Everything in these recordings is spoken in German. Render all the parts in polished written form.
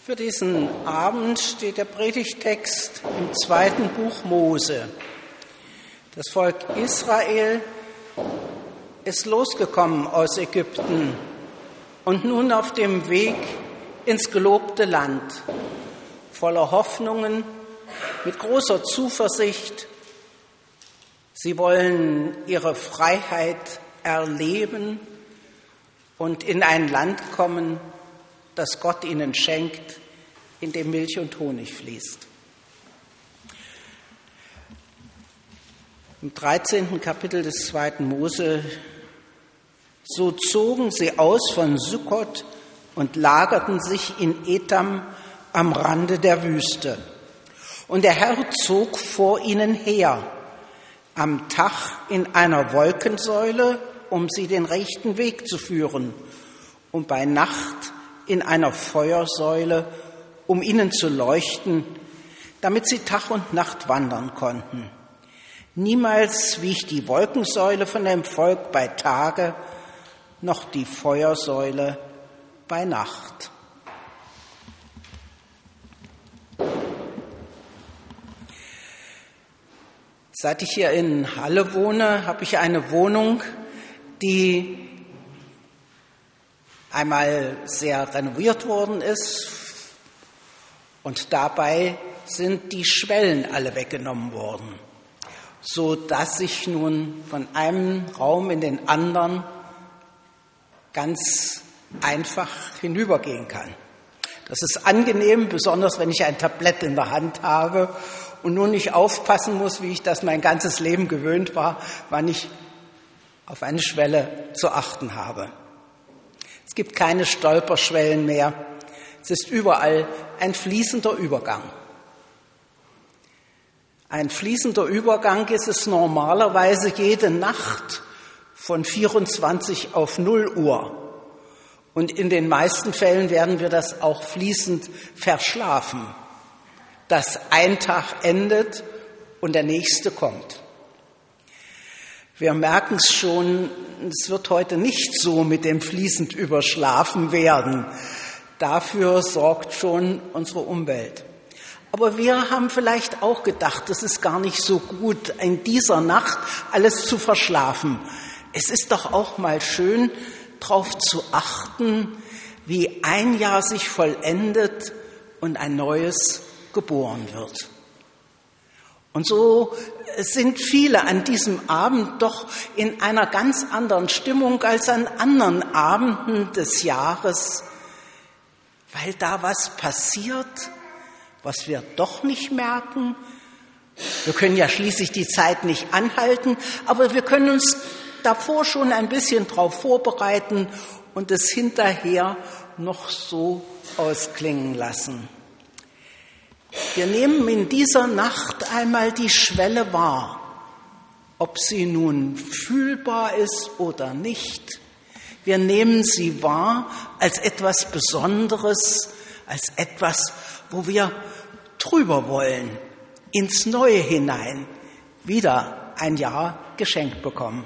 Für diesen Abend steht der Predigttext im 2. Buch Mose. Das Volk Israel ist losgekommen aus Ägypten und nun auf dem Weg ins gelobte Land, voller Hoffnungen, mit großer Zuversicht. Sie wollen ihre Freiheit erleben und in ein Land kommen, das Gott ihnen schenkt, in dem Milch und Honig fließt. Im 13. Kapitel des 2. Mose: So zogen sie aus von Sukkot und lagerten sich in Etam am Rande der Wüste. Und der Herr zog vor ihnen her, am Tag in einer Wolkensäule, um sie den rechten Weg zu führen, und bei Nacht in einer Feuersäule, um ihnen zu leuchten, damit sie Tag und Nacht wandern konnten. Niemals wich die Wolkensäule von dem Volk bei Tage, noch die Feuersäule bei Nacht. Seit ich hier in Halle wohne, habe ich eine Wohnung, die einmal sehr renoviert worden ist, und dabei sind die Schwellen alle weggenommen worden, so dass ich nun von einem Raum in den anderen ganz einfach hinübergehen kann. Das ist angenehm, besonders wenn ich ein Tablett in der Hand habe und nun nicht aufpassen muss, wie ich das mein ganzes Leben gewöhnt war, wann ich auf eine Schwelle zu achten habe. Es gibt keine Stolperschwellen mehr. Es ist überall ein fließender Übergang. Ein fließender Übergang ist es normalerweise jede Nacht von 24 auf 0 Uhr. Und in den meisten Fällen werden wir das auch fließend verschlafen, dass ein Tag endet und der nächste kommt. Wir merken es schon, es wird heute nicht so mit dem fließend überschlafen werden. Dafür sorgt schon unsere Umwelt. Aber wir haben vielleicht auch gedacht, es ist gar nicht so gut, in dieser Nacht alles zu verschlafen. Es ist doch auch mal schön, darauf zu achten, wie ein Jahr sich vollendet und ein neues geboren wird. Und so sind viele an diesem Abend doch in einer ganz anderen Stimmung als an anderen Abenden des Jahres, weil da was passiert, was wir doch nicht merken. Wir können ja schließlich die Zeit nicht anhalten, aber wir können uns davor schon ein bisschen darauf vorbereiten und es hinterher noch so ausklingen lassen. Wir nehmen in dieser Nacht einmal die Schwelle wahr, ob sie nun fühlbar ist oder nicht. Wir nehmen sie wahr als etwas Besonderes, als etwas, wo wir drüber wollen, ins Neue hinein, wieder ein Jahr geschenkt bekommen.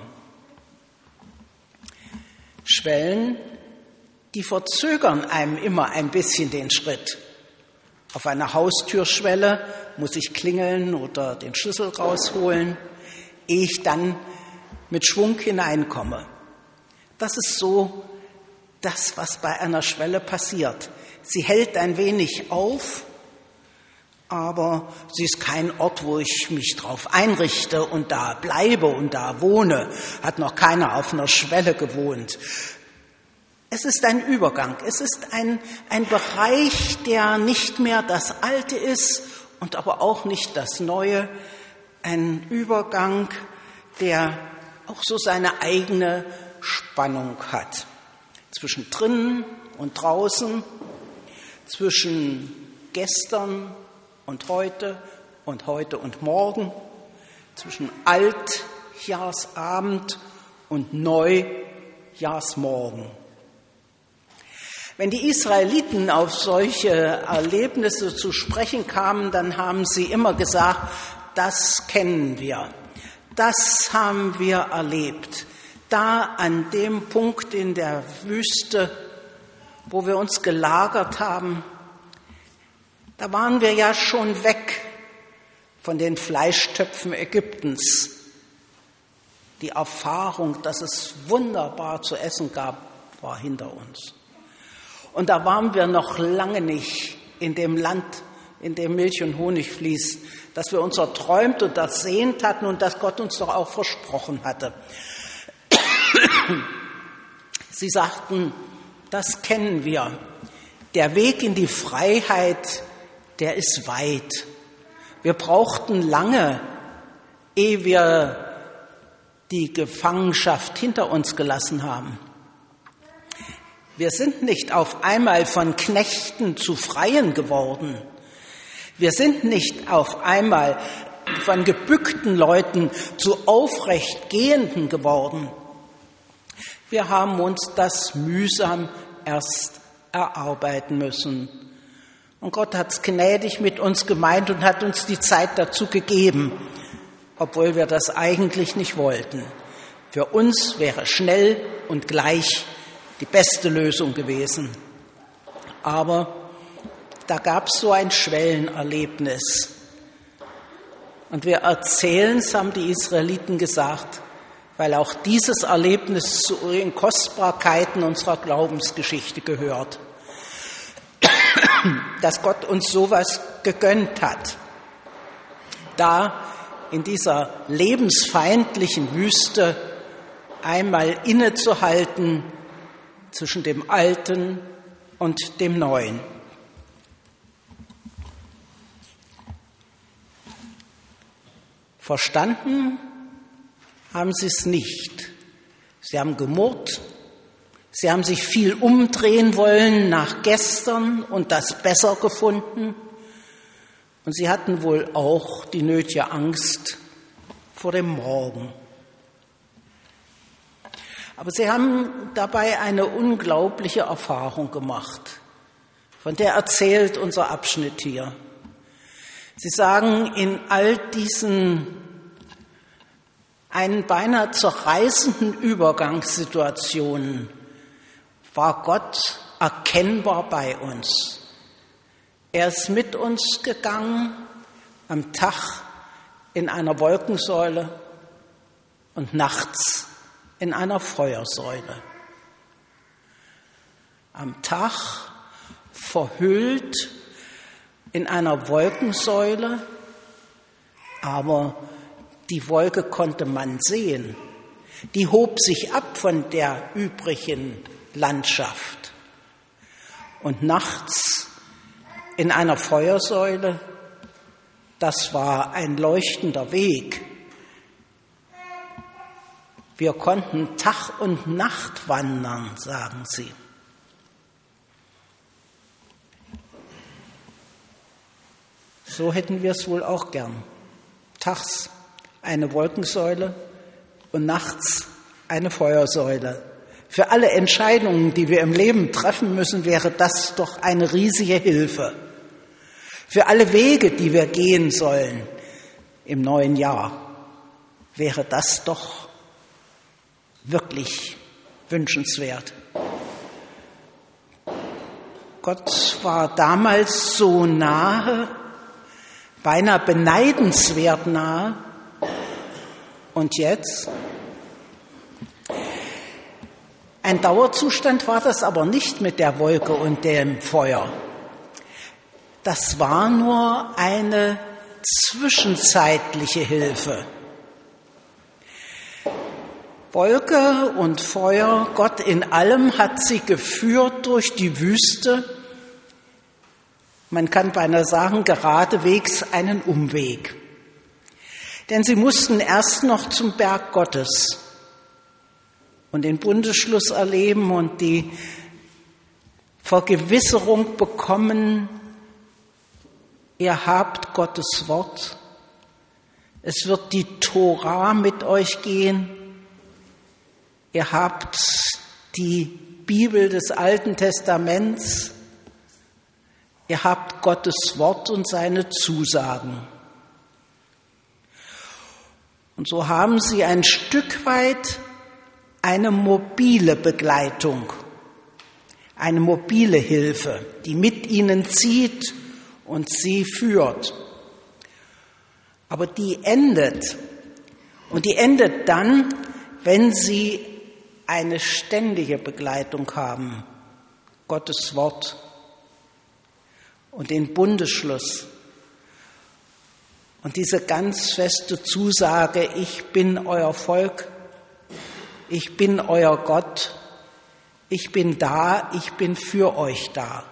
Schwellen, die verzögern einem immer ein bisschen den Schritt. Auf einer Haustürschwelle muss ich klingeln oder den Schlüssel rausholen, ehe ich dann mit Schwung hineinkomme. Das ist so das, was bei einer Schwelle passiert. Sie hält ein wenig auf, aber sie ist kein Ort, wo ich mich drauf einrichte und da bleibe und da wohne. Hat noch keiner auf einer Schwelle gewohnt. Es ist ein Übergang, es ist ein Bereich, der nicht mehr das Alte ist und aber auch nicht das Neue. Ein Übergang, der auch so seine eigene Spannung hat. Zwischen drinnen und draußen, zwischen gestern und heute und morgen, zwischen Altjahrsabend und Neujahrsmorgen. Wenn die Israeliten auf solche Erlebnisse zu sprechen kamen, dann haben sie immer gesagt, das kennen wir, das haben wir erlebt. Da an dem Punkt in der Wüste, wo wir uns gelagert haben, Da waren wir ja schon weg von den Fleischtöpfen Ägyptens. Die Erfahrung, dass es wunderbar zu essen gab, war hinter uns. Und da waren wir noch lange nicht in dem Land, in dem Milch und Honig fließt, das wir uns erträumt und ersehnt hatten und das Gott uns doch auch versprochen hatte. Sie sagten, das kennen wir. Der Weg in die Freiheit, der ist weit. Wir brauchten lange, ehe wir die Gefangenschaft hinter uns gelassen haben. Wir sind nicht auf einmal von Knechten zu Freien geworden. Wir sind nicht auf einmal von gebückten Leuten zu Aufrechtgehenden geworden. Wir haben uns das mühsam erst erarbeiten müssen. Und Gott hat es gnädig mit uns gemeint und hat uns die Zeit dazu gegeben, obwohl wir das eigentlich nicht wollten. Für uns wäre schnell und gleich die beste Lösung gewesen. Aber da gab es so ein Schwellenerlebnis. Und wir erzählen es, haben die Israeliten gesagt, weil auch dieses Erlebnis zu den Kostbarkeiten unserer Glaubensgeschichte gehört. Dass Gott uns sowas gegönnt hat. Da in dieser lebensfeindlichen Wüste einmal innezuhalten zwischen dem Alten und dem Neuen. Verstanden haben sie es nicht. Sie haben gemurrt, sie haben sich viel umdrehen wollen nach gestern und das besser gefunden. Und sie hatten wohl auch die nötige Angst vor dem Morgen. Aber sie haben dabei eine unglaubliche Erfahrung gemacht. Von der erzählt unser Abschnitt hier. Sie sagen, in all diesen einen beinahe zerreißenden Übergangssituationen war Gott erkennbar bei uns. Er ist mit uns gegangen, am Tag in einer Wolkensäule und nachts in einer Feuersäule. Am Tag verhüllt in einer Wolkensäule, aber die Wolke konnte man sehen. Die hob sich ab von der übrigen Landschaft. Und nachts in einer Feuersäule, das war ein leuchtender Weg. Wir konnten Tag und Nacht wandern, sagen sie. So hätten wir es wohl auch gern. Tags eine Wolkensäule und nachts eine Feuersäule. Für alle Entscheidungen, die wir im Leben treffen müssen, wäre das doch eine riesige Hilfe. Für alle Wege, die wir gehen sollen im neuen Jahr, wäre das doch wirklich wünschenswert. Gott war damals so nahe, beinahe beneidenswert nahe. Und jetzt? Ein Dauerzustand war das aber nicht mit der Wolke und dem Feuer. Das war nur eine zwischenzeitliche Hilfe. Wolke und Feuer, Gott in allem hat sie geführt durch die Wüste. Man kann beinahe sagen, geradewegs einen Umweg. Denn sie mussten erst noch zum Berg Gottes und den Bundesschluss erleben und die Vergewisserung bekommen, ihr habt Gottes Wort, es wird die Tora mit euch gehen, ihr habt die Bibel des Alten Testaments, ihr habt Gottes Wort und seine Zusagen. Und so haben sie ein Stück weit eine mobile Begleitung, eine mobile Hilfe, die mit ihnen zieht und sie führt. Aber die endet. Und die endet dann, wenn sie eine ständige Begleitung haben. Gottes Wort und den Bundesschluss. Und diese ganz feste Zusage, ich bin euer Volk, ich bin euer Gott, ich bin da, ich bin für euch da.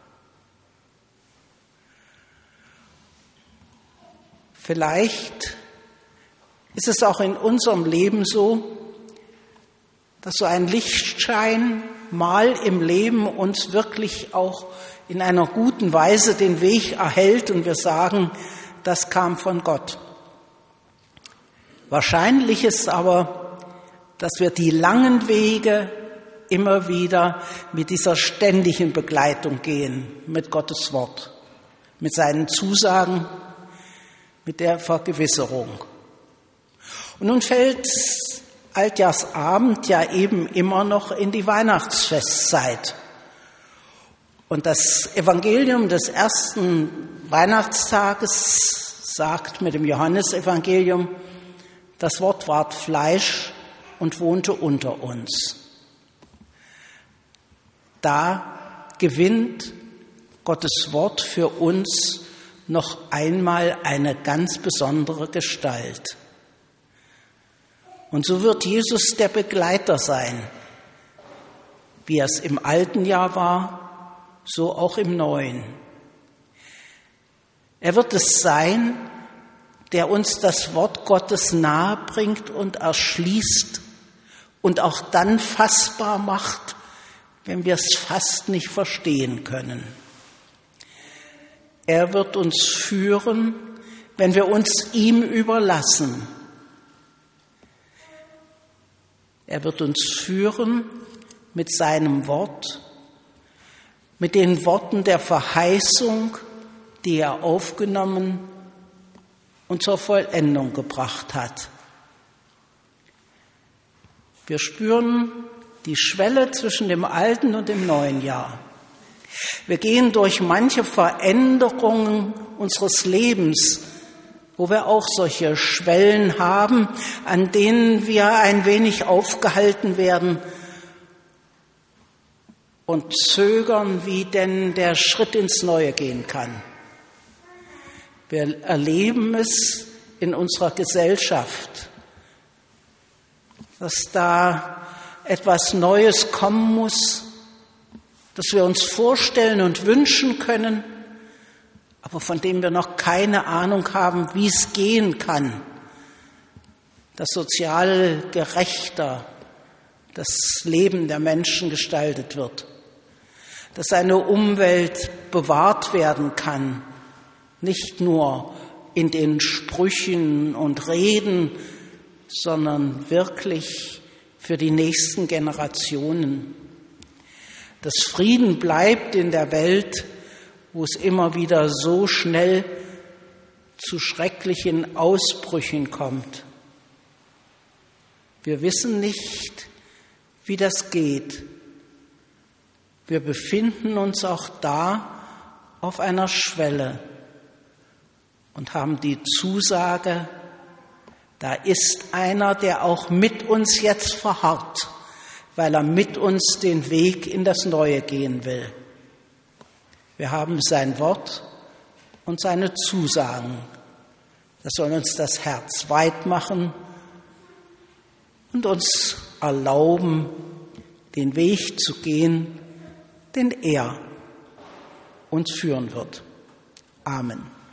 Vielleicht ist es auch in unserem Leben so, dass so ein Lichtschein mal im Leben uns wirklich auch in einer guten Weise den Weg erhellt und wir sagen, das kam von Gott. Wahrscheinlich ist aber, dass wir die langen Wege immer wieder mit dieser ständigen Begleitung gehen, mit Gottes Wort, mit seinen Zusagen, mit der Vergewisserung. Und nun fällt Altjahrsabend ja eben immer noch in die Weihnachtsfestzeit. Und das Evangelium des ersten Weihnachtstages sagt mit dem Johannesevangelium, das Wort ward Fleisch und wohnte unter uns. Da gewinnt Gottes Wort für uns noch einmal eine ganz besondere Gestalt. Und so wird Jesus der Begleiter sein, wie er es im alten Jahr war, so auch im neuen. Er wird es sein, der uns das Wort Gottes nahe bringt und erschließt und auch dann fassbar macht, wenn wir es fast nicht verstehen können. Er wird uns führen, wenn wir uns ihm überlassen. Er wird uns führen mit seinem Wort, mit den Worten der Verheißung, die er aufgenommen und zur Vollendung gebracht hat. Wir spüren die Schwelle zwischen dem alten und dem neuen Jahr. Wir gehen durch manche Veränderungen unseres Lebens, wo wir auch solche Schwellen haben, an denen wir ein wenig aufgehalten werden und zögern, wie denn der Schritt ins Neue gehen kann. Wir erleben es in unserer Gesellschaft, dass da etwas Neues kommen muss, das wir uns vorstellen und wünschen können, aber von dem wir noch keine Ahnung haben, wie es gehen kann, dass sozial gerechter das Leben der Menschen gestaltet wird, dass eine Umwelt bewahrt werden kann, nicht nur in den Sprüchen und Reden, sondern wirklich für die nächsten Generationen. Dass Frieden bleibt in der Welt, wo es immer wieder so schnell zu schrecklichen Ausbrüchen kommt. Wir wissen nicht, wie das geht. Wir befinden uns auch da auf einer Schwelle und haben die Zusage, da ist einer, der auch mit uns jetzt verharrt, weil er mit uns den Weg in das Neue gehen will. Wir haben sein Wort und seine Zusagen. Das soll uns das Herz weit machen und uns erlauben, den Weg zu gehen, den er uns führen wird. Amen.